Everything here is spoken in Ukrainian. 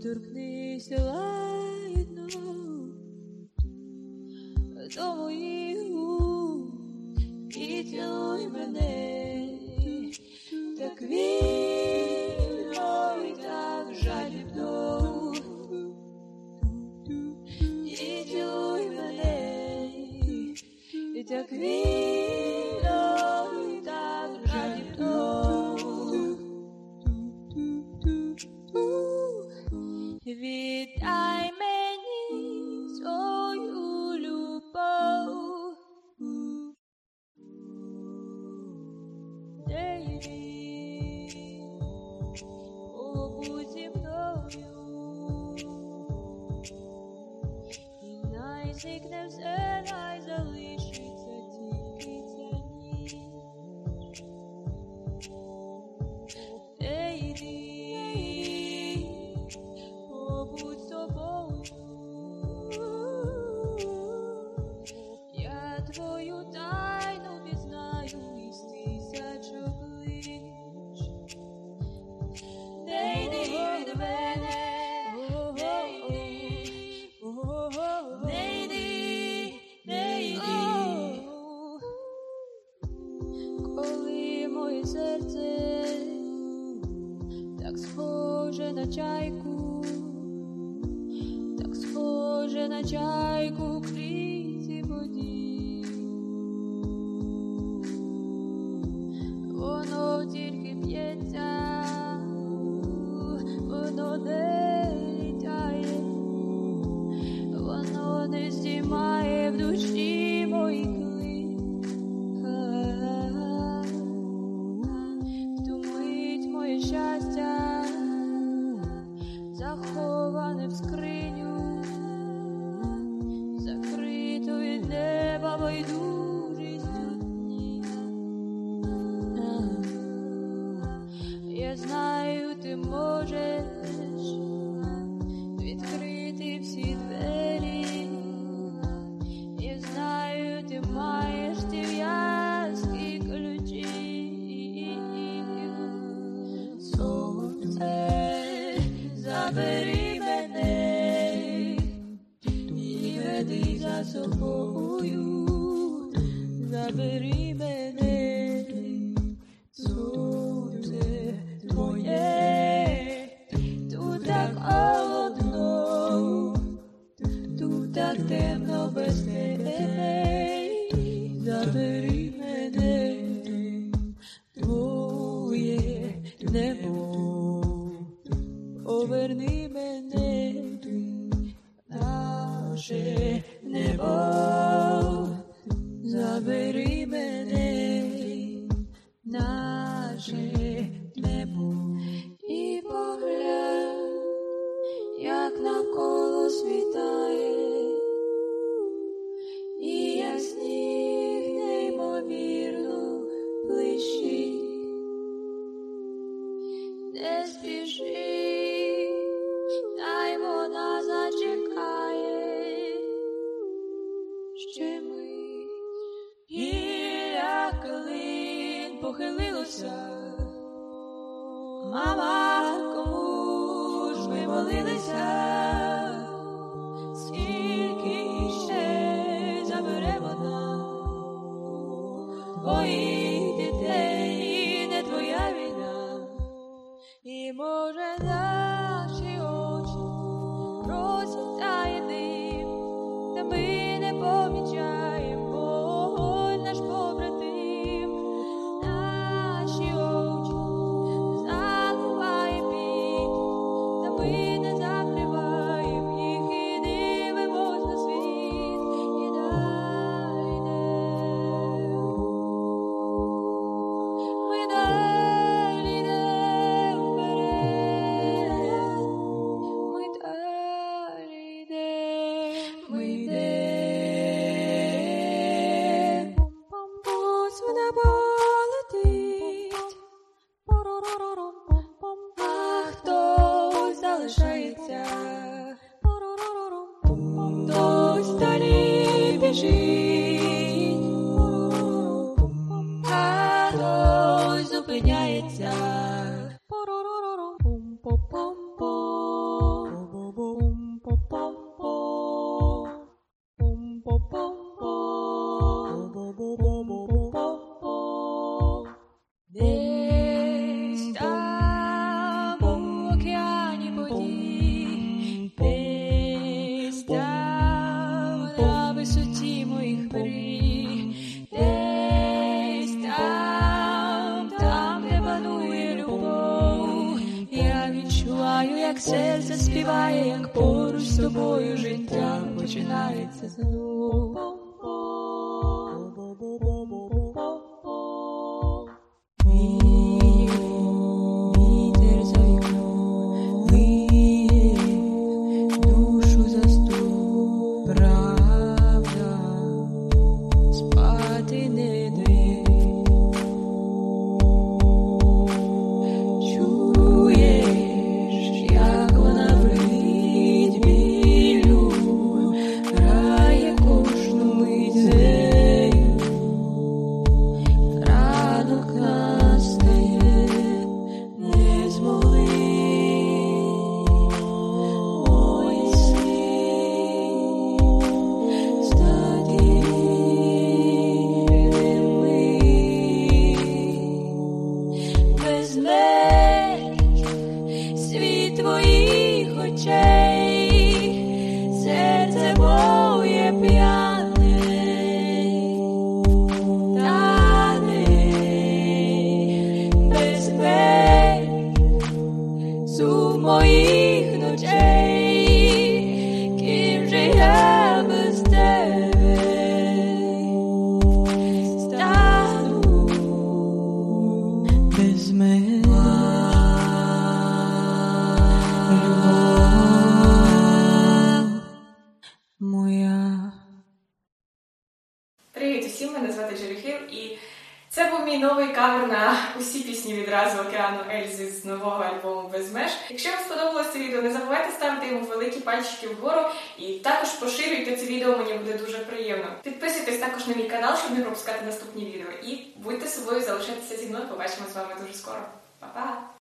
доторкнися лагідно до моїх губ і цілуй мене так вільно і так жадібно, і цілуй мене і так вільно і так жадібно. Віддай мені свою любов, побудь зі мною, і най зникне все, най залишиться тільки ця ніч. Побудь з тобою, я твою тайну пізнаю із тисяч облич. Не йди від мене, не йди, не йди. Коли моє серце так схоже на чайку, так схоже на чайку у клітці воді, воно тільки б'ється, воно не літає, воно не здіймає в душі мої клик. В ту мить моє щастя заховане в скриню, закриту від неба байдужістю дні. Я знаю, ти можеш відкрити всі двері. Я знаю, ти маєш ті в'язкі ключі. Сонце, забери мене і веди за собою, забери мене, сонце твоє, тут так холодно, тут так темно без тебе, забери мене, твоє небо, поверни мене, наше небо, забери мене, наше небо, і поглянь, як навколо світає, і як сніг неймовірно блищить. Не спіши, дай вона зачекає ще мить. І як клин похилилося, мама, кому ж ви молилися? Скільки ще забере вона твоїх дітей, не твоя війна. І може наші очі розсвітає дим, та ми не помічаємо боль наш побратим. Наші очі заливає біль, та ми не закриваємо їх і дивимось на світ, і далі йдемо. Десь там у океані воді, десь там на висоті моїх мрій, десь там, де панує любов, я відчуваю, як серце співає, як поруч з тобою життя починається знову. Вітер за вікном виє, душу заступ, правда спати не дає. Чуєш, як вона врить білю, грає кожну мить нею, ранок настає, не змогли мої сни стати рідними. Без меж світ твоїх очей, серце моє п'яне, тане без меж сум моїх ночей, ким же я без тебе стану, без меж. Моя. Привіт усім, мене звати Джеріхів, і це був мій новий кавер на усі пісні відразу Океану Ельзи з нового альбому «Без меж». Якщо вам сподобалось це відео, не забувайте ставити йому великі пальчики вгору і також поширюйте це відео, мені буде дуже приємно. Підписуйтесь також на мій канал, щоб не пропускати наступні відео. І будьте собою, залишайтеся зі мною, побачимо з вами дуже скоро. Па-па!